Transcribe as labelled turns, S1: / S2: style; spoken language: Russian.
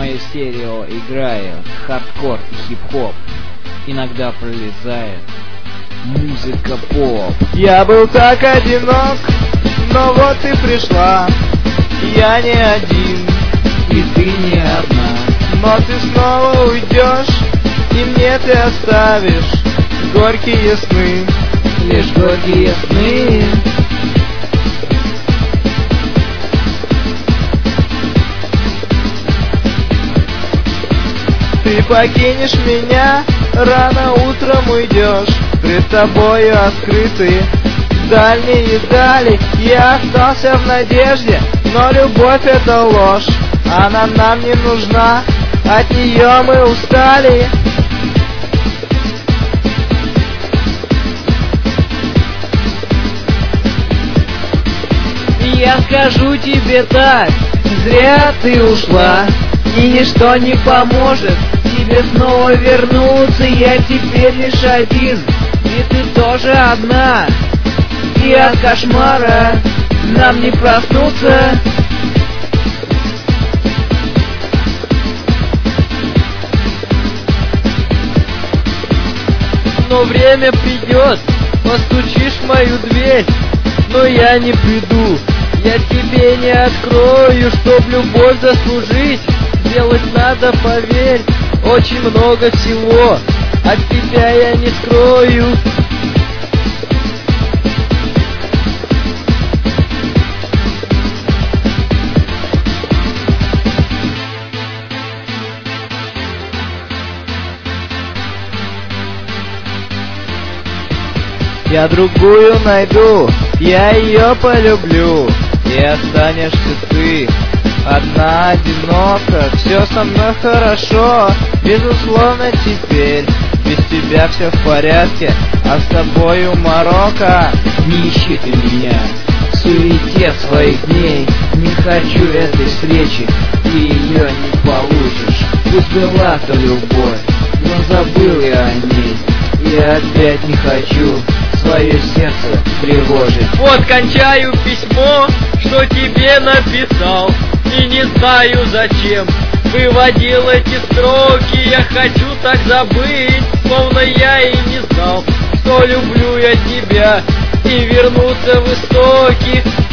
S1: мое стерео играет хардкор и хип-хоп. Иногда пролезает музыка поп.
S2: Я был так одинок, но вот ты пришла. Я не один,
S1: и ты не одна.
S2: но ты снова уйдешь, и мне ты оставишь горькие сны,
S1: Лишь горькие сны.
S2: Ты покинешь меня, рано утром уйдешь, пред тобою открыты дальние дали. Я остался в надежде, но любовь это ложь. Она нам не нужна, от нее мы устали.
S1: И я скажу тебе так: зря ты ушла, и ничто не поможет тебе снова вернуться. Я теперь лишь один, и ты тоже одна, и от кошмара нам не проснуться.
S2: Но время придет, постучишь в мою дверь, но я не приду, я тебе не открою. Чтоб любовь заслужить, делать надо, поверь, очень много всего от тебя я не скрою. Я другую найду, я ее полюблю, и останешься ты одна, одинока. Все со мной хорошо, безусловно теперь, без тебя все в порядке, а с тобою морока.
S1: Не ищи ты меня в суете своих дней, не хочу этой встречи, ты ее не получишь. Пусть была то любовь, но забыл я о ней, и опять не хочу свое сердце тревожить.
S2: Вот кончаю письмо, что тебе написал, и не знаю зачем выводил эти строки. Я хочу так забыть, словно я и не знал, что люблю я тебя, и вернуться в истоки.